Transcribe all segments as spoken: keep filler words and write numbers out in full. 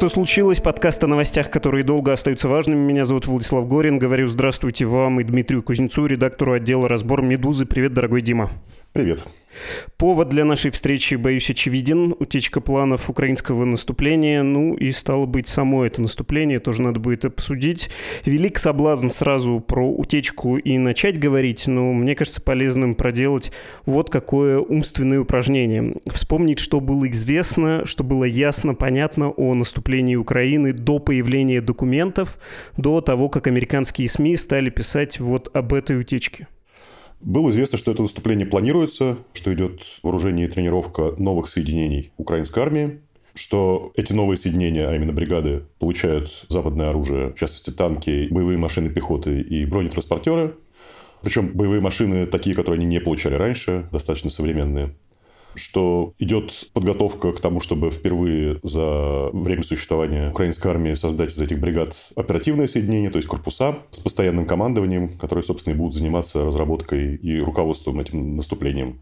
Что случилось? Подкаст о новостях, которые долго остаются важными. Меня зовут Владислав Горин. Говорю здравствуйте вам и Дмитрию Кузнецу, редактору отдела «Разбор Медузы». Привет, дорогой Дима. Привет. Повод для нашей встречи, боюсь, очевиден. Утечка планов украинского наступления. Ну и, стало быть, само это наступление тоже надо будет обсудить. Велик соблазн сразу про утечку и начать говорить, но мне кажется полезным проделать вот какое умственное упражнение. Вспомнить, что было известно, что было ясно, понятно о наступлении Украины до появления документов, до того, как американские СМИ стали писать вот об этой утечке. Было известно, что это наступление планируется, что идет вооружение и тренировка новых соединений украинской армии, что эти новые соединения, а именно бригады, получают западное оружие, в частности танки, боевые машины пехоты и бронетранспортеры. Причем боевые машины такие, которые они не получали раньше, достаточно современные. Что идет подготовка к тому, чтобы впервые за время существования украинской армии создать из этих бригад оперативное соединение, то есть корпуса с постоянным командованием, которые, собственно, и будут заниматься разработкой и руководством этим наступлением.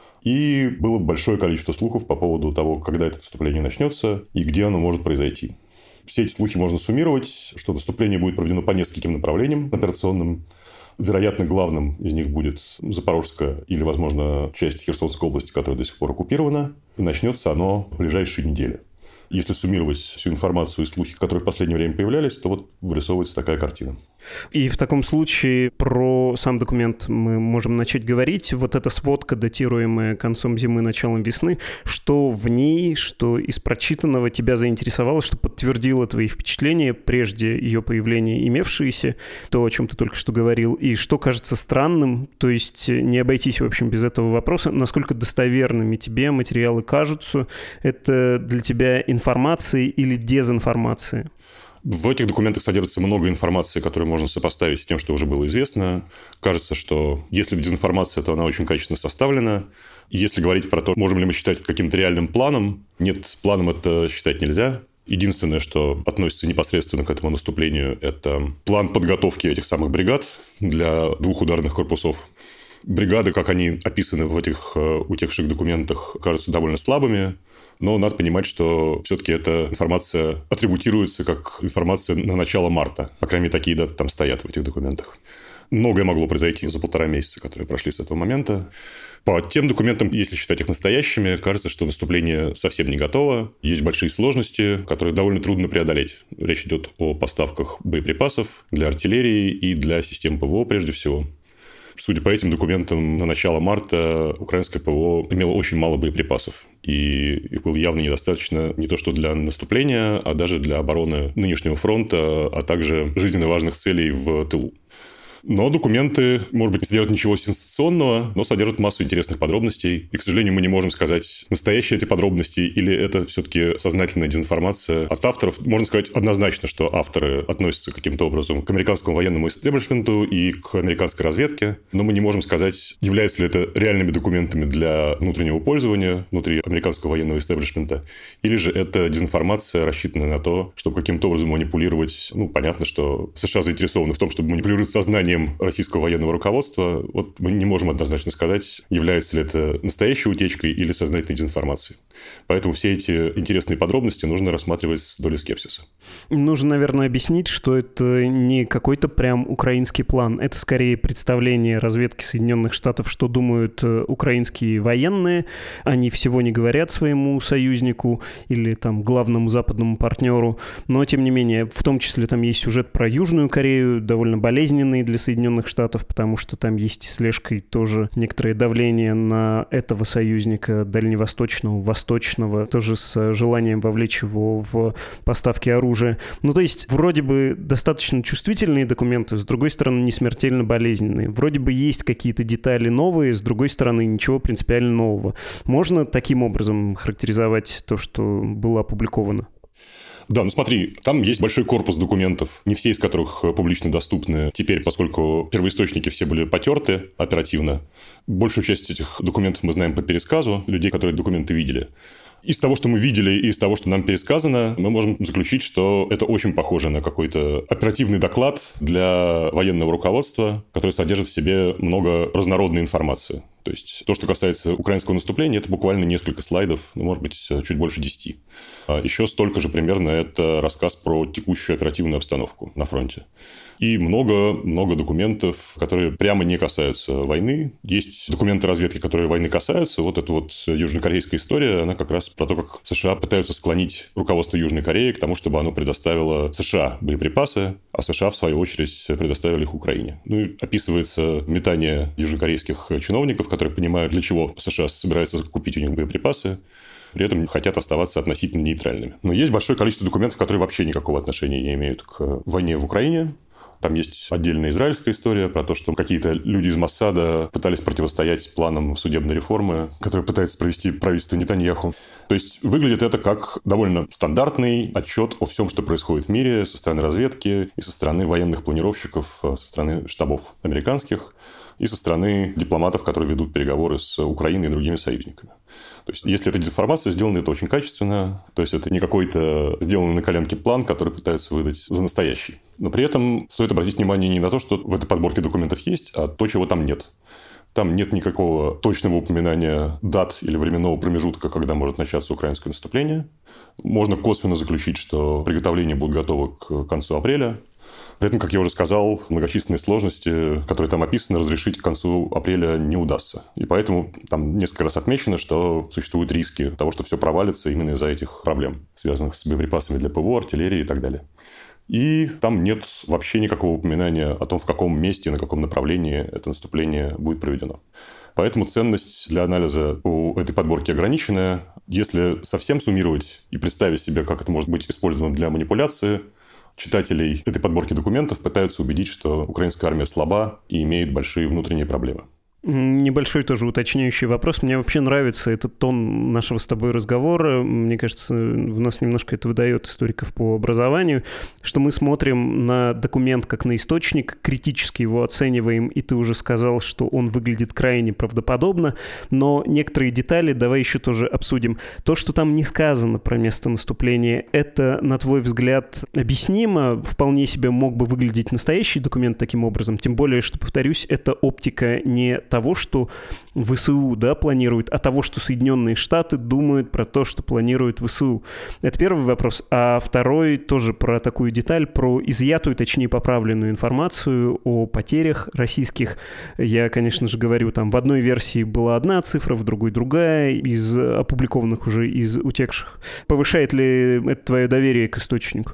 И было большое количество слухов по поводу того, когда это наступление начнется и где оно может произойти. Все эти слухи можно суммировать, что наступление будет проведено по нескольким направлениям операционным. Вероятно, главным из них будет Запорожская или, возможно, часть Херсонской области, которая до сих пор оккупирована. И начнется оно в ближайшие недели. Если суммировать всю информацию и слухи, которые в последнее время появлялись, то вот вырисовывается такая картина. И в таком случае про сам документ мы можем начать говорить. Вот эта сводка, датируемая концом зимы, началом весны, что в ней, что из прочитанного тебя заинтересовало, что подтвердило твои впечатления, прежде ее появления имевшиеся, то, о чем ты только что говорил, и что кажется странным, то есть не обойтись, в общем, без этого вопроса, насколько достоверными тебе материалы кажутся, это для тебя информации или дезинформации? В этих документах содержится много информации, которую можно сопоставить с тем, что уже было известно. Кажется, что если дезинформация, то она очень качественно составлена. Если говорить про то, можем ли мы считать это каким-то реальным планом, нет, планом это считать нельзя. Единственное, что относится непосредственно к этому наступлению, это план подготовки этих самых бригад для двух ударных корпусов. Бригады, как они описаны в этих утекших документах, кажутся довольно слабыми. Но надо понимать, что все-таки эта информация атрибутируется как информация на начало марта. По крайней мере, такие даты там стоят в этих документах. Многое могло произойти за полтора месяца, которые прошли с этого момента. По тем документам, если считать их настоящими, кажется, что наступление совсем не готово. Есть большие сложности, которые довольно трудно преодолеть. Речь идет о поставках боеприпасов для артиллерии и для систем ПВО прежде всего. Судя по этим документам, на начало марта украинское ПВО имело очень мало боеприпасов. И их было явно недостаточно не то что для наступления, а даже для обороны нынешнего фронта, а также жизненно важных целей в тылу. Но документы, может быть, не содержат ничего сенсационного, но содержат массу интересных подробностей. И, к сожалению, мы не можем сказать, настоящие эти подробности или это все-таки сознательная дезинформация от авторов. Можно сказать однозначно, что авторы относятся каким-то образом к американскому военному истеблишменту и к американской разведке. Но мы не можем сказать, являются ли это реальными документами для внутреннего пользования внутри американского военного истеблишмента, или же это дезинформация, рассчитанная на то, чтобы каким-то образом манипулировать. Ну, понятно, что США заинтересованы в том, чтобы манипулировать сознанием российского военного руководства. Вот мы не можем однозначно сказать, является ли это настоящей утечкой или сознательной дезинформацией. Поэтому все эти интересные подробности нужно рассматривать с долей скепсиса. Нужно, наверное, объяснить, что это не какой-то прям украинский план. Это скорее представление разведки Соединенных Штатов, что думают украинские военные. Они всего не говорят своему союзнику или там главному западному партнеру. Но, тем не менее, в том числе там есть сюжет про Южную Корею, довольно болезненный для Соединенных Штатов, потому что там есть слежкой тоже некоторое давление на этого союзника дальневосточного, восточного, тоже с желанием вовлечь его в поставки оружия. Ну, то есть, вроде бы достаточно чувствительные документы, с другой стороны, не смертельно болезненные. Вроде бы есть какие-то детали новые, с другой стороны, ничего принципиально нового. Можно таким образом характеризовать то, что было опубликовано? Да, ну смотри, там есть большой корпус документов, не все из которых публично доступны теперь, поскольку первоисточники все были потерты оперативно. Большую часть этих документов мы знаем по пересказу людей, которые документы видели. Из того, что мы видели, и из того, что нам пересказано, мы можем заключить, что это очень похоже на какой-то оперативный доклад для военного руководства, который содержит в себе много разнородной информации. То есть то, что касается украинского наступления, это буквально несколько слайдов, ну, может быть, чуть больше десяти. А еще столько же примерно это рассказ про текущую оперативную обстановку на фронте. И много-много документов, которые прямо не касаются войны. Есть документы разведки, которые войны касаются. Вот эта вот южнокорейская история, она как раз про то, как США пытаются склонить руководство Южной Кореи к тому, чтобы оно предоставило США боеприпасы, а США, в свою очередь, предоставили их Украине. Ну и описывается метание южнокорейских чиновников, которые понимают, для чего США собирается купить у них боеприпасы, при этом хотят оставаться относительно нейтральными. Но есть большое количество документов, которые вообще никакого отношения не имеют к войне в Украине. Там есть отдельная израильская история про то, что какие-то люди из Моссада пытались противостоять планам судебной реформы, которые пытается провести правительство Нетаньяху. То есть выглядит это как довольно стандартный отчет о всем, что происходит в мире со стороны разведки и со стороны военных планировщиков, со стороны штабов американских и со стороны дипломатов, которые ведут переговоры с Украиной и другими союзниками. То есть, если это дезинформация, сделано это очень качественно. То есть, это не какой-то сделанный на коленке план, который пытаются выдать за настоящий. Но при этом стоит обратить внимание не на то, что в этой подборке документов есть, а то, чего там нет. Там нет никакого точного упоминания дат или временного промежутка, когда может начаться украинское наступление. Можно косвенно заключить, что приготовления будут готовы к концу апреля. При этом, как я уже сказал, многочисленные сложности, которые там описаны, разрешить к концу апреля не удастся. И поэтому там несколько раз отмечено, что существуют риски того, что все провалится именно из-за этих проблем, связанных с боеприпасами для ПВО, артиллерии и так далее. И там нет вообще никакого упоминания о том, в каком месте, на каком направлении это наступление будет проведено. Поэтому ценность для анализа у этой подборки ограниченная. Если совсем суммировать и представить себе, как это может быть использовано для манипуляции, читателей этой подборки документов пытаются убедить, что украинская армия слаба и имеет большие внутренние проблемы. Небольшой тоже уточняющий вопрос. Мне вообще нравится этот тон нашего с тобой разговора. Мне кажется, в нас немножко это выдает историков по образованию, что мы смотрим на документ как на источник, критически его оцениваем, и ты уже сказал, что он выглядит крайне правдоподобно, но некоторые детали давай еще тоже обсудим. То, что там не сказано про место наступления, это, на твой взгляд, объяснимо? Вполне себе мог бы выглядеть настоящий документ таким образом, тем более, что, повторюсь, это оптика не того, что ВСУ, да, планирует, а того, что Соединенные Штаты думают про то, что планирует ВСУ. Это первый вопрос. А второй тоже про такую деталь, про изъятую, точнее, поправленную информацию о потерях российских. Я, конечно же, говорю, там в одной версии была одна цифра, в другой другая, из опубликованных уже, из утекших. Повышает ли это твое доверие к источнику?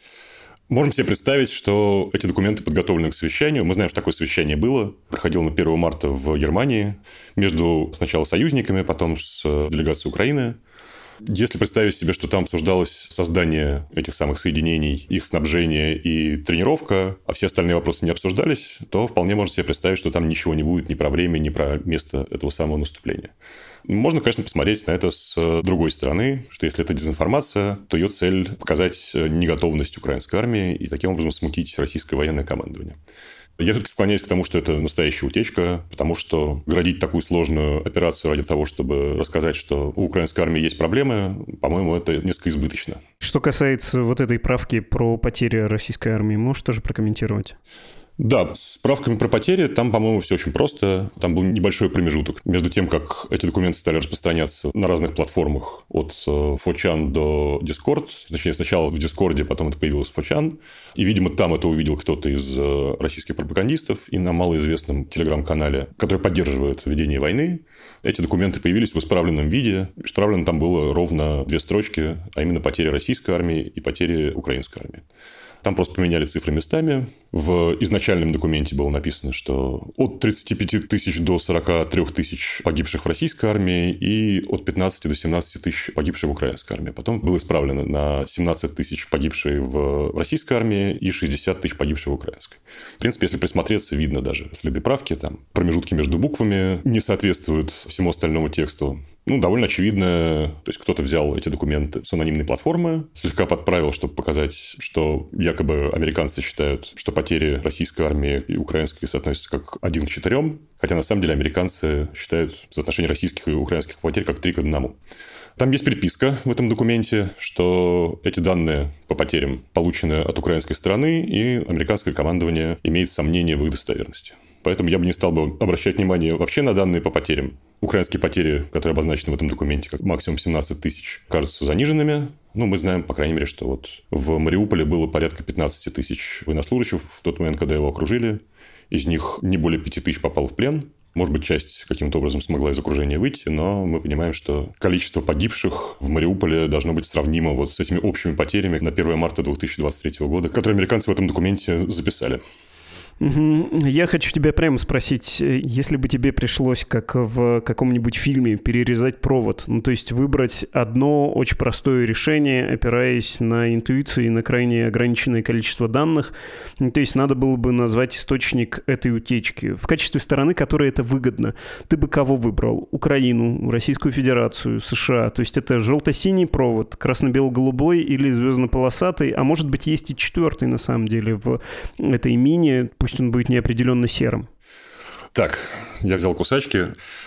Можем себе представить, что эти документы подготовлены к совещанию. Мы знаем, что такое совещание было. Проходило на первого марта в Германии между сначала союзниками, потом с делегацией Украины. Если представить себе, что там обсуждалось создание этих самых соединений, их снабжение и тренировка, а все остальные вопросы не обсуждались, то вполне можно себе представить, что там ничего не будет ни про время, ни про место этого самого наступления. Можно, конечно, посмотреть на это с другой стороны, что если это дезинформация, то ее цель – показать неготовность украинской армии и таким образом смутить российское военное командование. Я все-таки склоняюсь к тому, что это настоящая утечка, потому что градить такую сложную операцию ради того, чтобы рассказать, что у украинской армии есть проблемы, по-моему, это несколько избыточно. Что касается вот этой правки про потери российской армии, можешь тоже прокомментировать? Да, с справками про потери там, по-моему, все очень просто. Там был небольшой промежуток между тем, как эти документы стали распространяться на разных платформах от фор чан до Discord. Точнее, сначала в Discord, потом это появилось в фор чан. И, видимо, там это увидел кто-то из российских пропагандистов. И на малоизвестном телеграм-канале, который поддерживает ведение войны, эти документы появились в исправленном виде. Исправлено там было ровно две строчки, а именно потери российской армии и потери украинской армии. Там просто поменяли цифры местами. В изначальном документе было написано, что от тридцати пяти тысяч до сорока трёх тысяч погибших в российской армии и от пятнадцати до семнадцати тысяч погибших в украинской армии. Потом было исправлено на семнадцать тысяч погибших в российской армии и шестьдесят тысяч погибших в украинской. В принципе, если присмотреться, видно даже следы правки. Там промежутки между буквами не соответствуют всему остальному тексту. Ну, довольно очевидно. То есть, кто-то взял эти документы с анонимной платформы, слегка подправил, чтобы показать, что я Якобы американцы считают, что потери российской армии и украинской соотносятся как один к четырем, хотя на самом деле американцы считают соотношение российских и украинских потерь как три к одному. Там есть приписка в этом документе, что эти данные по потерям получены от украинской стороны, и американское командование имеет сомнения в их достоверности. Поэтому я бы не стал бы обращать внимание вообще на данные по потерям. Украинские потери, которые обозначены в этом документе как максимум семнадцать тысяч, кажутся заниженными. Ну, мы знаем, по крайней мере, что вот в Мариуполе было порядка пятнадцать тысяч военнослужащих в тот момент, когда его окружили. Из них не более пяти тысяч попало в плен. Может быть, часть каким-то образом смогла из окружения выйти, но мы понимаем, что количество погибших в Мариуполе должно быть сравнимо вот с этими общими потерями на первое марта две тысячи двадцать третьего года, которые американцы в этом документе записали. Я хочу тебя прямо спросить, если бы тебе пришлось, как в каком-нибудь фильме, перерезать провод, ну то есть выбрать одно очень простое решение, опираясь на интуицию и на крайне ограниченное количество данных, ну, то есть надо было бы назвать источник этой утечки в качестве стороны, которой это выгодно. Ты бы кого выбрал? Украину, Российскую Федерацию, США? То есть это желто-синий провод, красно-бело-голубой или звездно-полосатый, а может быть есть и четвертый на самом деле в этой мине, пусть он будет неопределенно серым. Так, я взял кусачки.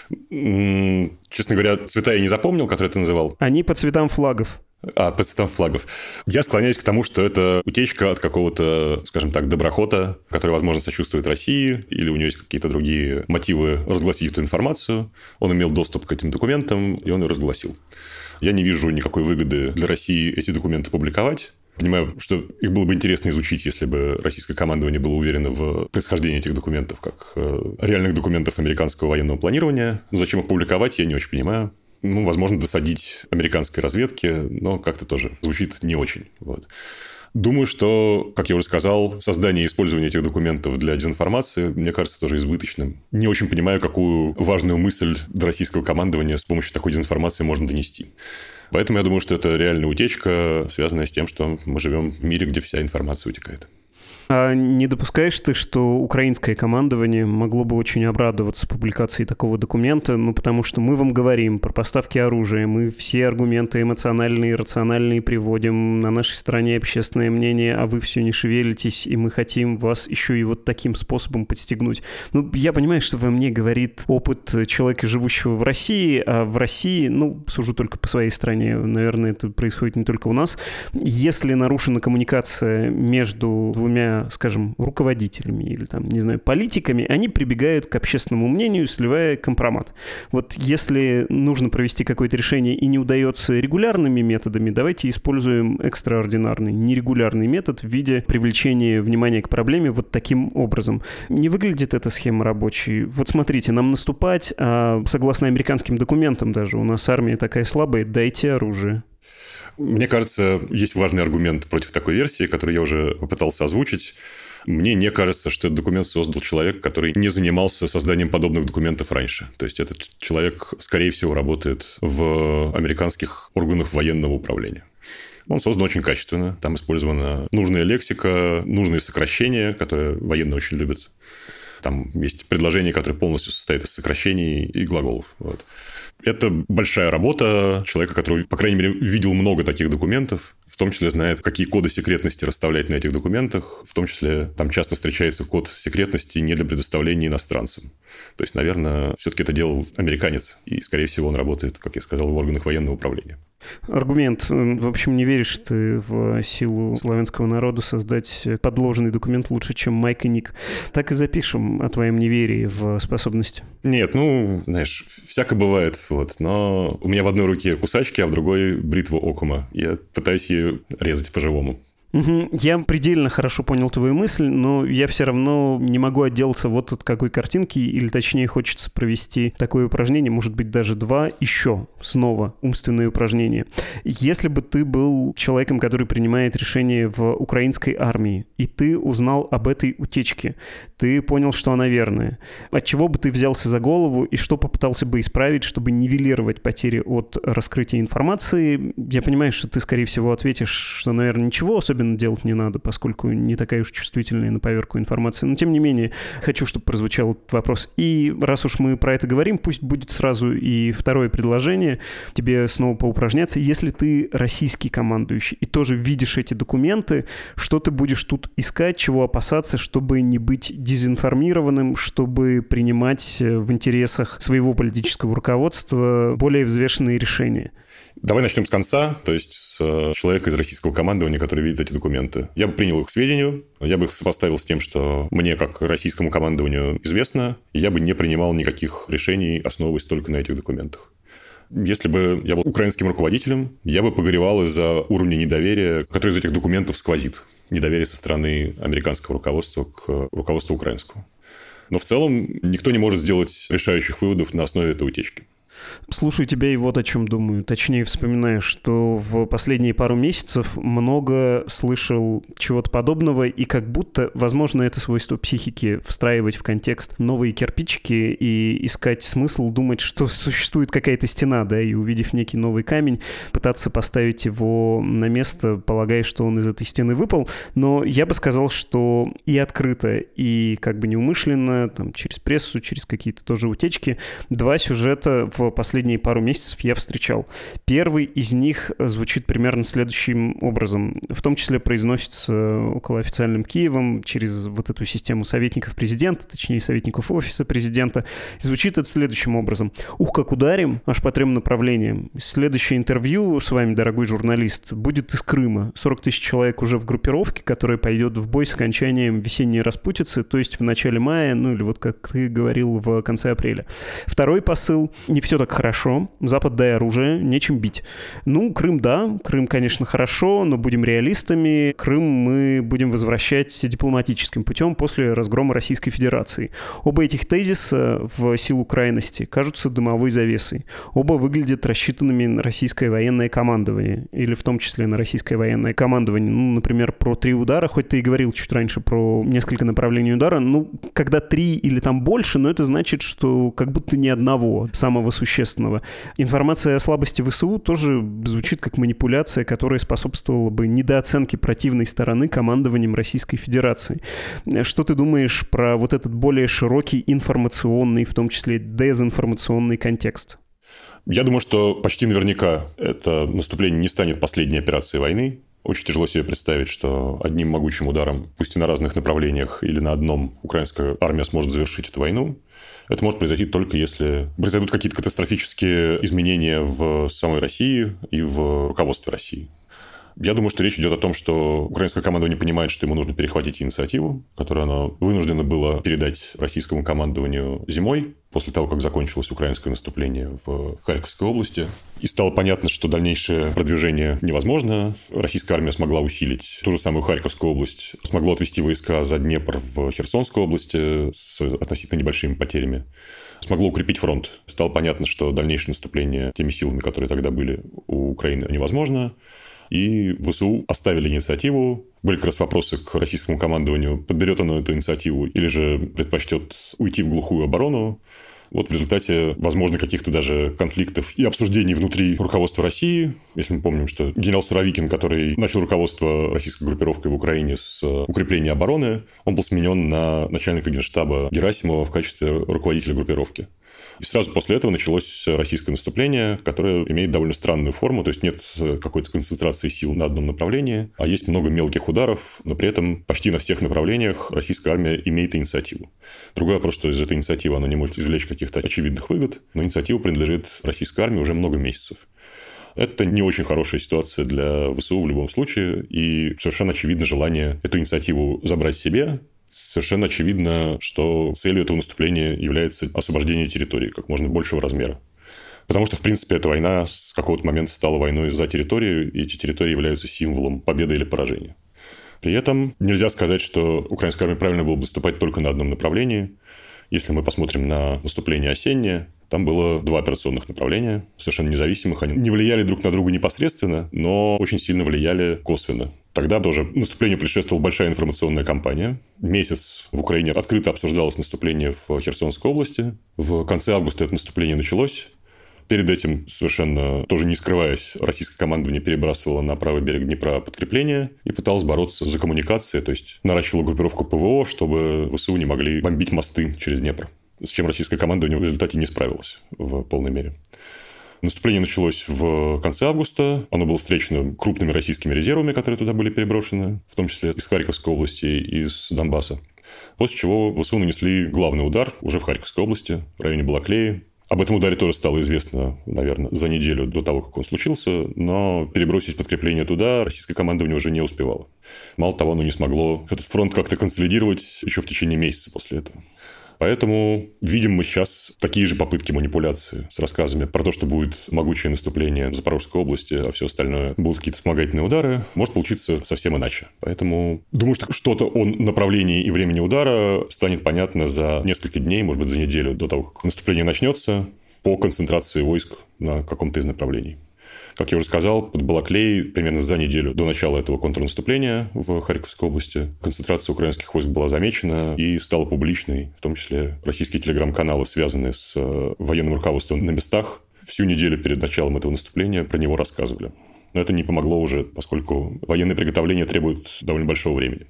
Честно говоря, цвета я не запомнил, которые ты называл. Они по цветам флагов. А, по цветам флагов. Я склоняюсь к тому, что это утечка от какого-то, скажем так, доброхота, который, возможно, сочувствует России, или у него есть какие-то другие мотивы разгласить эту информацию. Он имел доступ к этим документам, и он ее разгласил. Я не вижу никакой выгоды для России эти документы публиковать. Понимаю, что их было бы интересно изучить, если бы российское командование было уверено в происхождении этих документов, как реальных документов американского военного планирования. Но зачем их публиковать, я не очень понимаю. Ну, возможно, досадить американской разведке, но как-то тоже звучит не очень. Вот. Думаю, что, как я уже сказал, создание и использование этих документов для дезинформации, мне кажется, тоже избыточным. Не очень понимаю, какую важную мысль до российского командования с помощью такой дезинформации можно донести. Поэтому я думаю, что это реальная утечка, связанная с тем, что мы живем в мире, где вся информация утекает. А не допускаешь ты, что украинское командование могло бы очень обрадоваться публикации такого документа? Ну, потому что мы вам говорим про поставки оружия, мы все аргументы эмоциональные и рациональные приводим, на нашей стороне общественное мнение, а вы все не шевелитесь, и мы хотим вас еще и вот таким способом подстегнуть. Ну, я понимаю, что во мне говорит опыт человека, живущего в России, а в России, ну, сужу только по своей стране, наверное, это происходит не только у нас, если нарушена коммуникация между двумя, скажем, руководителями или, там, не знаю, политиками, они прибегают к общественному мнению, сливая компромат. Вот если нужно провести какое-то решение и не удается регулярными методами, давайте используем экстраординарный, нерегулярный метод в виде привлечения внимания к проблеме вот таким образом. Не выглядит эта схема рабочей. Вот смотрите, нам наступать, а согласно американским документам даже, у нас армия такая слабая, дайте оружие. Мне кажется, есть важный аргумент против такой версии, который я уже попытался озвучить. Мне не кажется, что этот документ создал человек, который не занимался созданием подобных документов раньше. То есть, этот человек, скорее всего, работает в американских органах военного управления. Он создан очень качественно. Там использована нужная лексика, нужные сокращения, которые военные очень любят. Там есть предложение, которое полностью состоит из сокращений и глаголов. Вот. Это большая работа человека, который, по крайней мере, видел много таких документов, в том числе знает, какие коды секретности расставлять на этих документах, в том числе там часто встречается код секретности не для предоставления иностранцам. То есть, наверное, все-таки это делал американец, и, скорее всего, он работает, как я сказал, в органах военного управления. Аргумент. В общем, не веришь ты в силу славянского народа создать подложенный документ лучше, чем Майк и Ник. Так и запишем о твоем неверии в способности. Нет, ну, знаешь, всяко бывает. Вот. Но у меня в одной руке кусачки, а в другой бритва Окума. Я пытаюсь ее резать по-живому. Угу. Я предельно хорошо понял твою мысль, но я все равно не могу отделаться вот от какой картинки, или точнее хочется провести такое упражнение, может быть даже два, еще снова умственные упражнения. Если бы ты был человеком, который принимает решение в украинской армии, и ты узнал об этой утечке, ты понял, что она верная, от чего бы ты взялся за голову и что попытался бы исправить, чтобы нивелировать потери от раскрытия информации? Я понимаю, что ты, скорее всего, ответишь, что, наверное, ничего особенно особенно делать не надо, поскольку не такая уж чувствительная на поверку информация. Но, тем не менее, хочу, чтобы прозвучал этот вопрос. И раз уж мы про это говорим, пусть будет сразу и второе предложение тебе снова поупражняться. Если ты российский командующий и тоже видишь эти документы, что ты будешь тут искать, чего опасаться, чтобы не быть дезинформированным, чтобы принимать в интересах своего политического руководства более взвешенные решения? Давай начнем с конца, то есть с человека из российского командования, который видит эти документы. Я бы принял их к сведению, я бы их сопоставил с тем, что мне, как российскому командованию, известно, и я бы не принимал никаких решений, основываясь только на этих документах. Если бы я был украинским руководителем, я бы погоревал из-за уровня недоверия, который из этих документов сквозит. Недоверие со стороны американского руководства к руководству украинскому. Но в целом никто не может сделать решающих выводов на основе этой утечки. Слушаю тебя и вот о чем думаю. Точнее, вспоминаю, что в последние пару месяцев много слышал чего-то подобного, и как будто, возможно, это свойство психики встраивать в контекст новые кирпичики и искать смысл, думать, что существует какая-то стена, да, и увидев некий новый камень, пытаться поставить его на место, полагая, что он из этой стены выпал. Но я бы сказал, что и открыто, и как бы неумышленно, там, через прессу, через какие-то тоже утечки, два сюжета в последние пару месяцев я встречал. Первый из них звучит примерно следующим образом. В том числе произносится около официальным Киевом через вот эту систему советников президента, точнее, советников офиса президента. И звучит это следующим образом. Ух, как ударим, аж по трем направлениям. Следующее интервью с вами, дорогой журналист, будет из Крыма. сорок тысяч человек уже в группировке, которая пойдет в бой с окончанием весенней распутицы, то есть в начале мая, ну или вот как ты говорил, в конце апреля. Второй посыл. Не все так хорошо. Запад, дай оружие, нечем бить. Ну, Крым, да. Крым, конечно, хорошо, но будем реалистами. Крым мы будем возвращать дипломатическим путем после разгрома Российской Федерации. Оба этих тезиса в силу крайности кажутся дымовой завесой. Оба выглядят рассчитанными на российское военное командование. Или в том числе на российское военное командование. Ну, например, про три удара. Хоть ты и говорил чуть раньше про несколько направлений удара. Ну, когда три или там больше, но это значит, что как будто ни одного самого существенного. существенного. Информация о слабости ВСУ тоже звучит как манипуляция, которая способствовала бы недооценке противной стороны командованием Российской Федерации. Что ты думаешь про вот этот более широкий информационный, в том числе дезинформационный контекст? Я думаю, что почти наверняка это наступление не станет последней операцией войны. Очень тяжело себе представить, что одним могучим ударом, пусть и на разных направлениях, или на одном, украинская армия сможет завершить эту войну. Это может произойти только если произойдут какие-то катастрофические изменения в самой России и в руководстве России. Я думаю, что речь идет о том, что украинское командование понимает, что ему нужно перехватить инициативу, которую оно вынуждено было передать российскому командованию зимой, после того, как закончилось украинское наступление в Харьковской области. И стало понятно, что дальнейшее продвижение невозможно. Российская армия смогла усилить ту же самую Харьковскую область, смогла отвести войска за Днепр в Херсонской области с относительно небольшими потерями. Смогло укрепить фронт. Стало понятно, что дальнейшее наступление теми силами, которые тогда были у Украины, невозможно. И ВСУ оставили инициативу. Были как раз вопросы к российскому командованию, подберет оно эту инициативу или же предпочтет уйти в глухую оборону. Вот в результате, возможно, каких-то даже конфликтов и обсуждений внутри руководства России. Если мы помним, что генерал Суровикин, который начал руководство российской группировкой в Украине с укрепления обороны, он был сменен на начальника генштаба Герасимова в качестве руководителя группировки. И сразу после этого началось российское наступление, которое имеет довольно странную форму. То есть нет какой-то концентрации сил на одном направлении, а есть много мелких ударов, но при этом почти на всех направлениях российская армия имеет инициативу. Другой вопрос, что из этой инициативы она не может извлечь каких-то очевидных выгод, но инициатива принадлежит российской армии уже много месяцев. Это не очень хорошая ситуация для ВСУ в любом случае, и совершенно очевидно желание эту инициативу забрать себе. Совершенно очевидно, что целью этого наступления является освобождение территории как можно большего размера. Потому что, в принципе, эта война с какого-то момента стала войной за территорию, и эти территории являются символом победы или поражения. При этом нельзя сказать, что украинская армия правильно было бы наступать только на одном направлении. Если мы посмотрим на наступление осеннее, там было два операционных направления, совершенно независимых. Они не влияли друг на друга непосредственно, но очень сильно влияли косвенно. Тогда тоже наступлению предшествовала большая информационная кампания. Месяц в Украине открыто обсуждалось наступление в Херсонской области. В конце августа это наступление началось. Перед этим, совершенно тоже не скрываясь, российское командование перебрасывало на правый берег Днепра подкрепления и пыталось бороться за коммуникации, то есть наращивало группировку ПВО, чтобы ВСУ не могли бомбить мосты через Днепр, с чем российское командование в результате не справилось в полной мере. Наступление началось в конце августа. Оно было встречено крупными российскими резервами, которые туда были переброшены, в том числе из Харьковской области и из Донбасса. После чего ВСУ нанесли главный удар уже в Харьковской области, в районе Балаклеи. Об этом ударе тоже стало известно, наверное, за неделю до того, как он случился, но перебросить подкрепление туда российское командование уже не успевало. Мало того, оно не смогло этот фронт как-то консолидировать еще в течение месяца после этого. Поэтому видим мы сейчас такие же попытки манипуляции с рассказами про то, что будет могучее наступление в Запорожской области, а все остальное будут какие-то вспомогательные удары. Может получиться совсем иначе. Поэтому думаю, что что-то о направлении и времени удара станет понятно за несколько дней, может быть, за неделю до того, как наступление начнется, по концентрации войск на каком-то из направлений. Как я уже сказал, под Балаклеей примерно за неделю до начала этого контрнаступления в Харьковской области концентрация украинских войск была замечена и стала публичной, в том числе российские телеграм-каналы, связанные с военным руководством на местах, всю неделю перед началом этого наступления про него рассказывали. Но это не помогло уже, поскольку военные приготовления требуют довольно большого времени.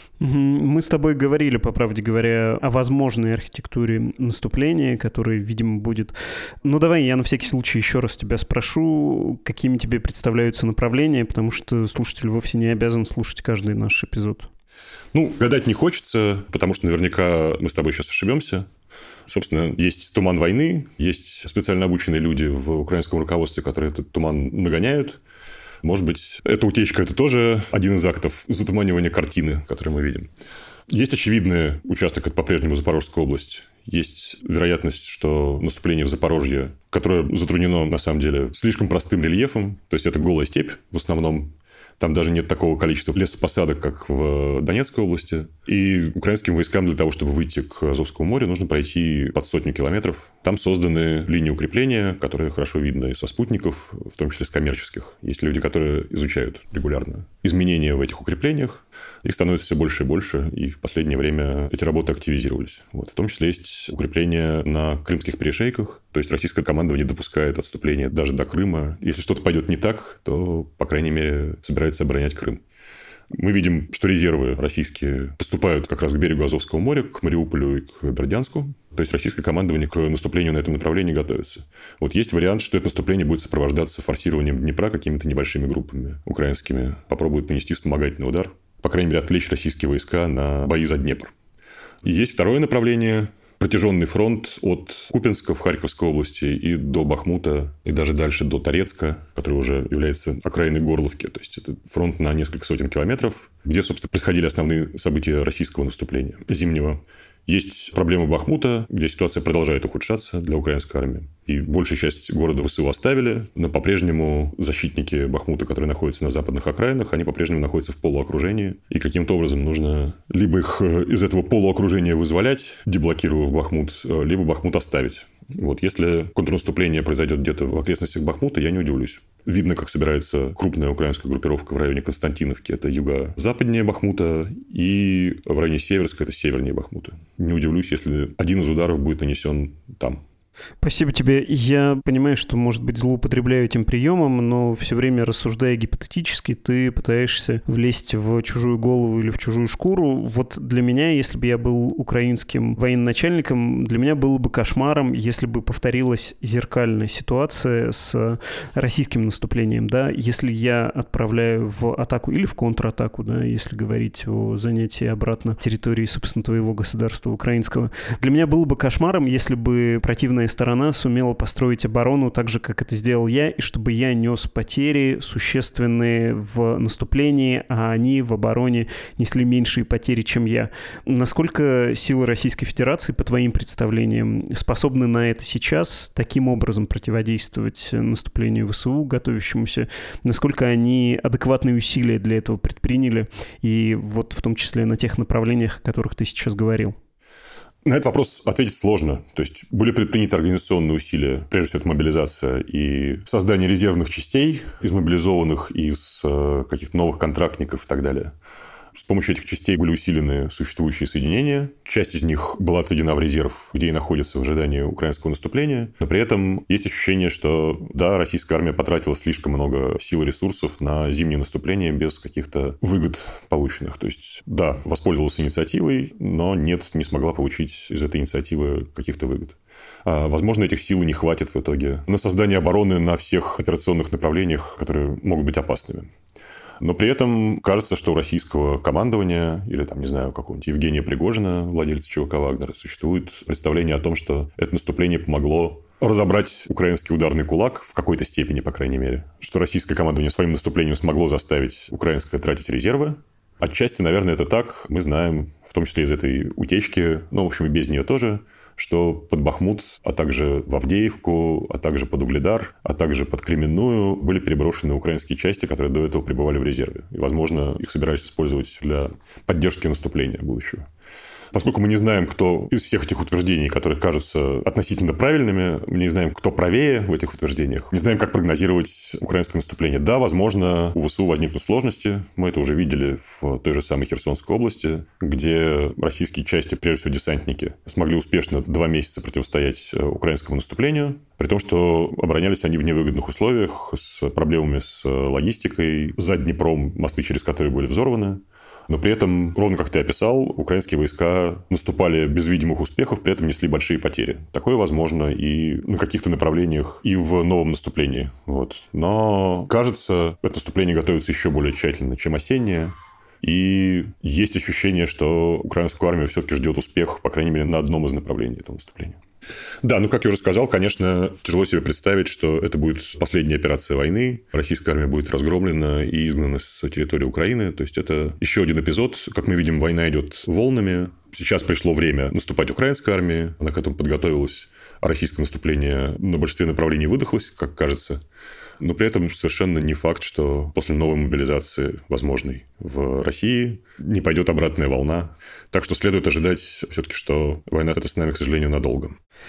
Мы с тобой говорили, по правде говоря, о возможной архитектуре наступления, которое, видимо, будет... Ну, давай я на всякий случай еще раз тебя спрошу, какими тебе представляются направления, потому что слушатель вовсе не обязан слушать каждый наш эпизод. Ну, гадать не хочется, потому что наверняка мы с тобой сейчас ошибемся. Собственно, есть туман войны, есть специально обученные люди в украинском руководстве, которые этот туман нагоняют. Может быть, эта утечка – это тоже один из актов затуманивания картины, которую мы видим. Есть очевидный участок, это по-прежнему Запорожская область. Есть вероятность, что наступление в Запорожье, которое затруднено, на самом деле, слишком простым рельефом, то есть это голая степь в основном, там даже нет такого количества лесопосадок, как в Донецкой области. И украинским войскам для того, чтобы выйти к Азовскому морю, нужно пройти под сотню километров. Там созданы линии укрепления, которые хорошо видно и со спутников, в том числе с коммерческих. Есть люди, которые изучают регулярно изменения в этих укреплениях. Их становится все больше и больше, и в последнее время эти работы активизировались. Вот. В том числе есть укрепления на крымских перешейках. То есть российское командование допускает отступление даже до Крыма. Если что-то пойдет не так, то, по крайней мере, собирается оборонять Крым. Мы видим, что резервы российские поступают как раз к берегу Азовского моря, к Мариуполю и к Бердянску. То есть российское командование к наступлению на этом направлении готовится. Вот есть вариант, что это наступление будет сопровождаться форсированием Днепра какими-то небольшими группами украинскими. Попробуют нанести вспомогательный удар. По крайней мере, отвлечь российские войска на бои за Днепр. И есть второе направление. Протяженный фронт от Купянска в Харьковской области и до Бахмута, и даже дальше до Торецка, который уже является окраиной Горловки. То есть это фронт на несколько сотен километров, где, собственно, происходили основные события российского наступления зимнего. Есть проблема Бахмута, где ситуация продолжает ухудшаться для украинской армии. И большую часть города ВСУ оставили, но по-прежнему защитники Бахмута, которые находятся на западных окраинах, они по-прежнему находятся в полуокружении. И каким-то образом нужно либо их из этого полуокружения вызволять, деблокировав Бахмут, либо Бахмут оставить. Вот, если контрнаступление произойдет где-то в окрестностях Бахмута, я не удивлюсь. Видно, как собирается крупная украинская группировка в районе Константиновки, это юго-западнее Бахмута, и в районе Северска, это севернее Бахмута. Не удивлюсь, если один из ударов будет нанесен там. Спасибо тебе. Я понимаю, что, может быть, злоупотребляю этим приемом, но все время, рассуждая гипотетически, ты пытаешься влезть в чужую голову или в чужую шкуру. Вот для меня, если бы я был украинским военачальником, для меня было бы кошмаром, если бы повторилась зеркальная ситуация с российским наступлением. Да? Если я отправляю в атаку или в контратаку, да, если говорить о занятии обратно территории, собственно, твоего государства украинского, для меня было бы кошмаром, если бы противная сторона сумела построить оборону так же, как это сделал я, и чтобы я нес потери существенные в наступлении, а они в обороне несли меньшие потери, чем я. Насколько силы Российской Федерации, по твоим представлениям, способны на это сейчас таким образом противодействовать наступлению ВСУ, готовящемуся? Насколько они адекватные усилия для этого предприняли? И вот в том числе на тех направлениях, о которых ты сейчас говорил. На этот вопрос ответить сложно. То есть, были предприняты организационные усилия, прежде всего, это мобилизация и создание резервных частей из мобилизованных, из каких-то новых контрактников и так далее. С помощью этих частей были усилены существующие соединения. Часть из них была отведена в резерв, где и находится в ожидании украинского наступления. Но при этом есть ощущение, что, да, российская армия потратила слишком много сил и ресурсов на зимнее наступление без каких-то выгод полученных. То есть, да, воспользовалась инициативой, но нет, не смогла получить из этой инициативы каких-то выгод. А, возможно, этих сил не хватит в итоге на создание обороны на всех операционных направлениях, которые могут быть опасными. Но при этом кажется, что у российского командования, или, там, не знаю, какого-нибудь Евгения Пригожина, владельца ЧВК «Вагнер», существует представление о том, что это наступление помогло разобрать украинский ударный кулак в какой-то степени, по крайней мере. Что российское командование своим наступлением смогло заставить украинское тратить резервы. Отчасти, наверное, это так. Мы знаем, в том числе из этой утечки, ну, в общем, и без нее тоже, что под Бахмут, а также в Авдеевку, а также под Угледар, а также под Кременную были переброшены украинские части, которые до этого пребывали в резерве. И, возможно, их собирались использовать для поддержки наступления будущего. Поскольку мы не знаем, кто из всех этих утверждений, которые кажутся относительно правильными, мы не знаем, кто правее в этих утверждениях, не знаем, как прогнозировать украинское наступление. Да, возможно, у ВСУ возникнут сложности. Мы это уже видели в той же самой Херсонской области, где российские части, прежде всего десантники, смогли успешно два месяца противостоять украинскому наступлению, при том, что оборонялись они в невыгодных условиях, с проблемами с логистикой, за Днепром, мосты через которые были взорваны. Но при этом, ровно как ты описал, украинские войска наступали без видимых успехов, при этом несли большие потери. Такое возможно и на каких-то направлениях, и в новом наступлении. Вот. Но, кажется, это наступление готовится еще более тщательно, чем осеннее. И есть ощущение, что украинскую армию все-таки ждет успех, по крайней мере, на одном из направлений этого наступления. Да, ну, как я уже сказал, конечно, тяжело себе представить, что это будет последняя операция войны. Российская армия будет разгромлена и изгнана с территории Украины. То есть, это еще один эпизод. Как мы видим, война идет волнами. Сейчас пришло время наступать украинской армии. Она к этому подготовилась. А российское наступление на большинстве направлений выдохлось, как кажется. Но при этом совершенно не факт, что после новой мобилизации, возможной в России, не пойдет обратная волна. Так что следует ожидать все-таки, что война это с нами, к сожалению, надолго.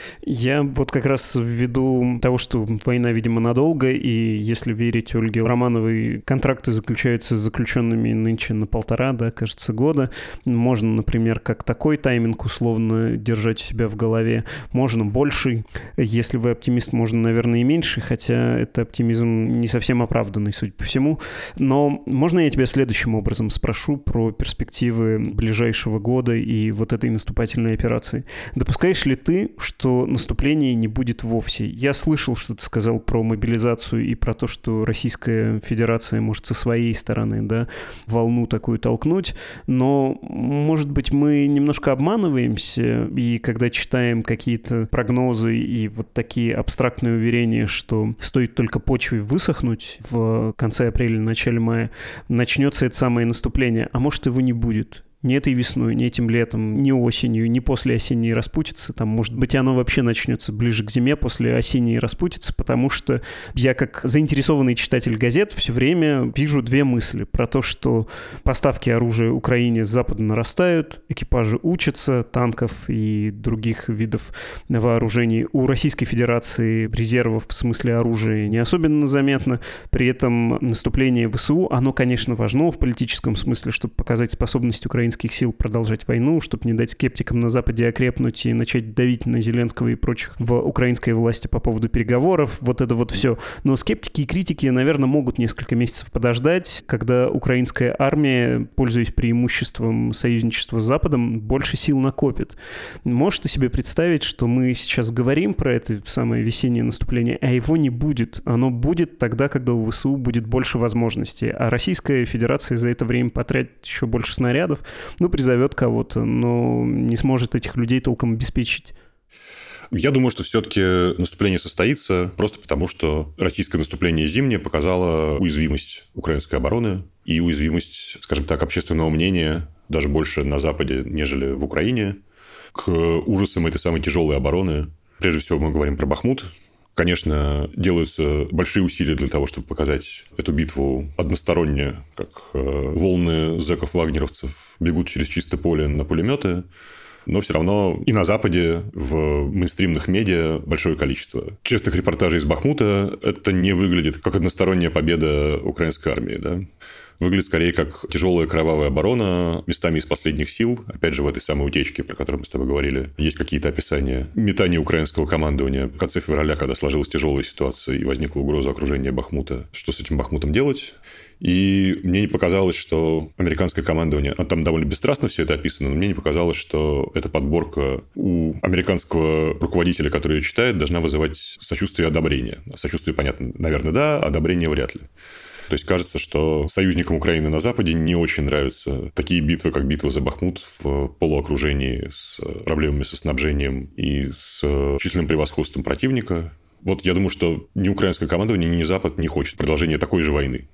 Я вот как раз ввиду того, что война, видимо, надолго, и если верить Ольге Романовой, контракты заключаются с заключенными нынче на полтора, да, кажется, года. Можно, например, как такой тайминг условно держать у себя в голове. Можно больший. Если вы оптимист, можно, наверное, и меньше, хотя это оптимизм не совсем оправданный, судя по всему. Но можно я тебя следующим образом спрошу про перспективы ближайшего года и вот этой наступательной операции. Допускаешь ли ты, что наступления не будет вовсе? Я слышал, что ты сказал про мобилизацию и про то, что Российская Федерация может со своей стороны, да, волну такую толкнуть, но, может быть, мы немножко обманываемся, и когда читаем какие-то прогнозы и вот такие абстрактные уверения, что стоит только почве высохнуть в конце апреля, начале мая, начнется это самое наступление, а может, его не будет. Ни этой весной, ни этим летом, ни осенью, ни после осенней распутицы. Там, может быть, оно вообще начнется ближе к зиме после осенней распутицы, потому что я, как заинтересованный читатель газет, все время вижу две мысли про то, что поставки оружия Украине с запада нарастают, экипажи учатся, танков и других видов вооружений. У Российской Федерации резервов в смысле оружия не особенно заметно. При этом наступление ВСУ, оно, конечно, важно в политическом смысле, чтобы показать способность украинских сил продолжать войну, чтобы не дать скептикам на Западе окрепнуть и начать давить на Зеленского и прочих в украинской власти по поводу переговоров. Вот это вот все. Но скептики и критики, наверное, могут несколько месяцев подождать, когда украинская армия, пользуясь преимуществом союзничества с Западом, больше сил накопит. Можешь ты себе представить, что мы сейчас говорим про это самое весеннее наступление, а его не будет. Оно будет тогда, когда у ВСУ будет больше возможностей. А Российская Федерация за это время потратит еще больше снарядов, ну, призовет кого-то, но не сможет этих людей толком обеспечить. Я думаю, что все-таки наступление состоится просто потому, что российское наступление зимнее показало уязвимость украинской обороны и уязвимость, скажем так, общественного мнения даже больше на Западе, нежели в Украине, к ужасам этой самой тяжелой обороны. Прежде всего мы говорим про Бахмут. Конечно, делаются большие усилия для того, чтобы показать эту битву односторонне, как волны зэков-вагнеровцев бегут через чистое поле на пулеметы, но все равно и на Западе, в мейнстримных медиа большое количество честных репортажей из Бахмута. Это не выглядит как односторонняя победа украинской армии, да? выглядит скорее как тяжелая кровавая оборона, местами из последних сил. Опять же, в этой самой утечке, про которую мы с тобой говорили, есть какие-то описания метания украинского командования в конце февраля, когда сложилась тяжелая ситуация и возникла угроза окружения Бахмута. Что с этим Бахмутом делать? И мне не показалось, что американское командование... Там довольно бесстрастно все это описано, но мне не показалось, что эта подборка у американского руководителя, который ее читает, должна вызывать сочувствие и одобрение. Сочувствие, понятно, наверное, да, а одобрение вряд ли. То есть, кажется, что союзникам Украины на Западе не очень нравятся такие битвы, как битва за Бахмут в полуокружении с проблемами со снабжением и с численным превосходством противника. Вот я думаю, что ни украинское командование, ни Запад не хочет продолжения такой же войны.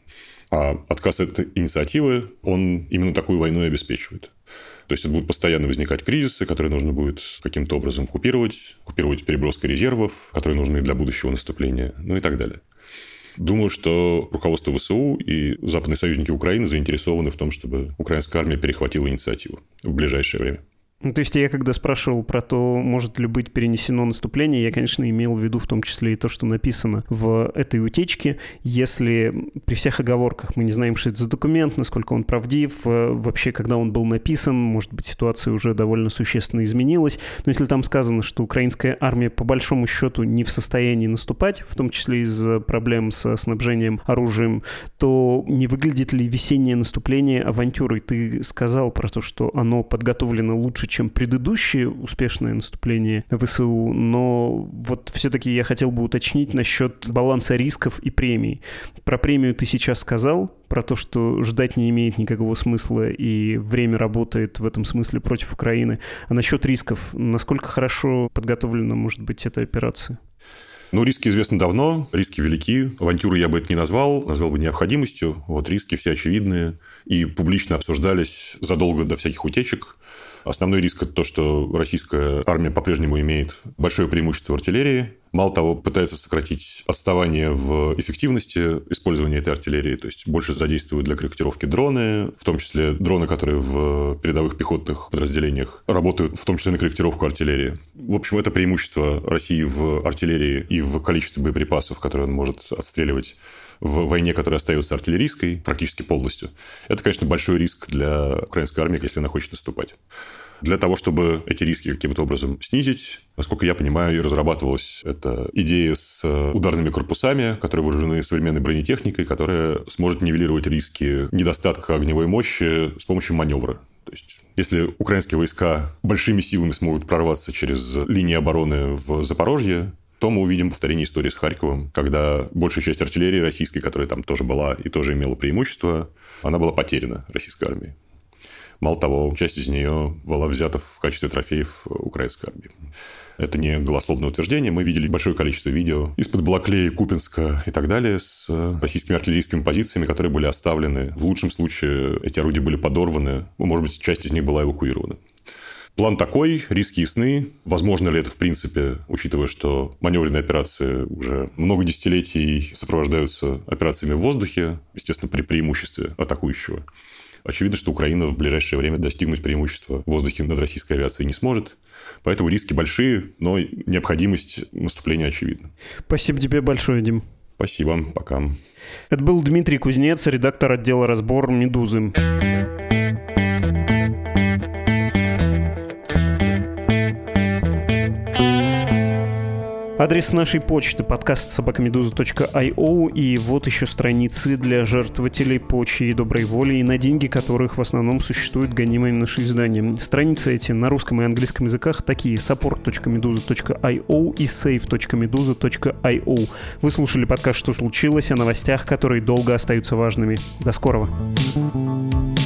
А отказ от инициативы, он именно такую войну и обеспечивает. То есть, это будут постоянно возникать кризисы, которые нужно будет каким-то образом купировать, купировать переброской резервов, которые нужны для будущего наступления, ну и так далее. Думаю, что руководство ВСУ и западные союзники Украины заинтересованы в том, чтобы украинская армия перехватила инициативу в ближайшее время. Ну, то есть я когда спрашивал про то, может ли быть перенесено наступление, я, конечно, имел в виду в том числе и то, что написано в этой утечке. Если при всех оговорках мы не знаем, что это за документ, насколько он правдив, вообще, когда он был написан, может быть, ситуация уже довольно существенно изменилась. Но если там сказано, что украинская армия по большому счету не в состоянии наступать, в том числе из-за проблем со снабжением оружием, то не выглядит ли весеннее наступление авантюрой? Ты сказал про то, что оно подготовлено лучше, чем предыдущее успешное наступление ВСУ, но вот все-таки я хотел бы уточнить насчет баланса рисков и премий. Про премию ты сейчас сказал, про то, что ждать не имеет никакого смысла и время работает в этом смысле против Украины. А насчет рисков, насколько хорошо подготовлена может быть эта операция? Ну, риски известны давно, риски велики. Авантюру я бы это не назвал, назвал бы необходимостью. Вот риски все очевидные и публично обсуждались задолго до всяких утечек. Основной риск – это то, что российская армия по-прежнему имеет большое преимущество в артиллерии. Мало того, пытается сократить отставание в эффективности использования этой артиллерии. То есть, больше задействуют для корректировки дроны, в том числе дроны, которые в передовых пехотных подразделениях работают, в том числе на корректировку артиллерии. В общем, это преимущество России в артиллерии и в количестве боеприпасов, которые он может отстреливать в войне, которая остается артиллерийской практически полностью. Это, конечно, большой риск для украинской армии, если она хочет наступать. Для того, чтобы эти риски каким-то образом снизить, насколько я понимаю, и разрабатывалась эта идея с ударными корпусами, которые вооружены современной бронетехникой, которая сможет нивелировать риски недостатка огневой мощи с помощью маневра. То есть, если украинские войска большими силами смогут прорваться через линии обороны в Запорожье, то мы увидим повторение истории с Харьковом, когда большая часть артиллерии российской, которая там тоже была и тоже имела преимущество, она была потеряна российской армией. Мало того, часть из нее была взята в качестве трофеев украинской армии. Это не голословное утверждение. Мы видели большое количество видео из-под Балаклеи, Купинска и так далее с российскими артиллерийскими позициями, которые были оставлены. В лучшем случае эти орудия были подорваны. Может быть, часть из них была эвакуирована. План такой, риски ясны. Возможно ли это, в принципе, учитывая, что маневренные операции уже много десятилетий сопровождаются операциями в воздухе, естественно, при преимуществе атакующего. Очевидно, что Украина в ближайшее время достигнуть преимущества в воздухе над российской авиацией не сможет. Поэтому риски большие, но необходимость наступления очевидна. Спасибо тебе большое, Дим. Спасибо, пока. Это был Дмитрий Кузнец, редактор отдела «Разбор» «Медузы». Адрес нашей почты — подкаст собака медуза точка ай о, и вот еще страницы для жертвователей по чьей доброй воле и на деньги которых в основном существуют гонимые наши издания. Страницы эти на русском и английском языках такие: support точка медуза точка ай о и save точка медуза точка ай о. Вы слушали подкаст «Что случилось?» о новостях, которые долго остаются важными. До скорого.